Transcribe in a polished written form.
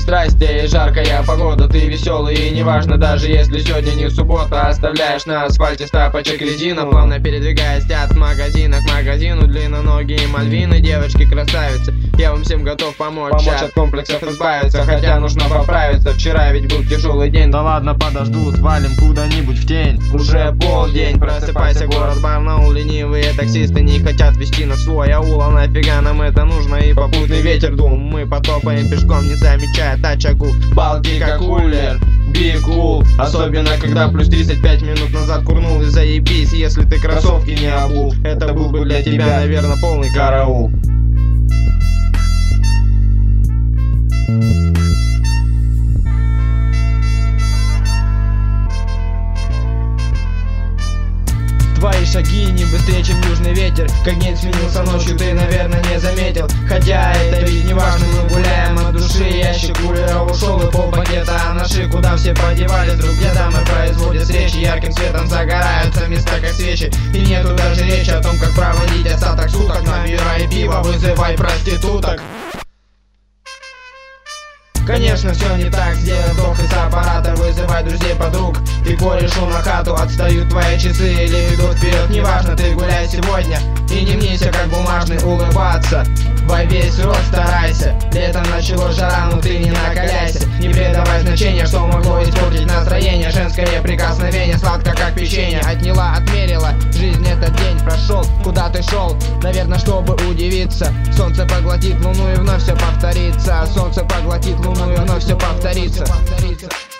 страсти, жаркая погода, ты веселый и неважно, даже если сегодня не суббота. Оставляешь на асфальте тапочек резину, плавно передвигаясь от магазина к магазину. Длинноногие мальвины, девочки красавицы, я вам всем готов помочь от комплексов избавиться, хотя нужно поправиться. Вчера ведь был тяжелый день, да ладно, подождут, валим куда-нибудь в тень. Уже полдень, просыпайся, город Барнаул. Ленивые таксисты не хотят везти на свой аул, а нафига нам это нужно? И попутный ветер дул, мы потопаем пешком, не замечая тачагу. Балтика кулер, be cool, особенно когда плюс 35 минут назад курнул. И заебись, если ты кроссовки не обул, это был бы для тебя, наверное, полный караул. Твои шаги не быстрее, чем южный ветер. Как день сменился ночью, ты, наверное, не заметил. Хотя это ведь не важно, мы гуляем от души. Ящик кулера ушел и полпакета анаши. Куда все подевались, друг где дамы производят встречи. Ярким светом загораются места, как свечи. И нету даже речи о том, как проводить остаток суток. Набирай пиво, вызывай проституток. Конечно, все не так, сделай вдох и с аппаратом вызывай друзей, подруг и корешу на хату. Отстают твои часы или идут вперед, неважно, ты гуляй сегодня и не мнися, как бумажный, улыбаться во весь рост старайся. Летом началось жара, но ты не накаляйся, не придавай значения, что могло испортить настроение. Женское прикосновение, сладко как печенье. Отняла, отмерила, жизнь этот день прошел. Куда ты шел? Наверное, чтобы удивиться. Солнце поглотит луну и вновь все повторится. Солнце поглотит луну и вновь все повторится.